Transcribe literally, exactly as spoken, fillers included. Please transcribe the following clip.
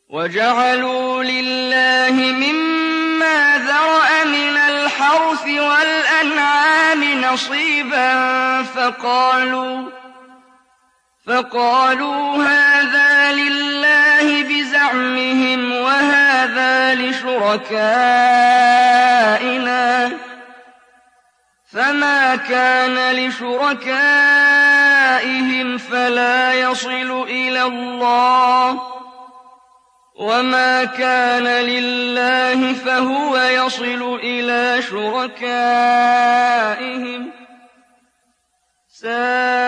وَجَعَلُوا لِلَّهِ مِمَّا ذَرَأَ مِنَ الْحَرْثِ وَالْأَنْعَامِ نَصِيبًا فَقَالُوا فَقَالُوا هَٰذَا لِلَّهِ بِزَعْمِهِمْ وَهَٰذَا لِشُرَكَائِنَا ۖ فَمَا كَانَ لِشُرَكَائِهِمْ فَلَا يَصِلُ إِلَى اللَّهِ وَمَا كَانَ لِلَّهِ فَهُوَ يَصِلُ إِلَىٰ شُرَكَائِهِمْ ۗ سَاءَ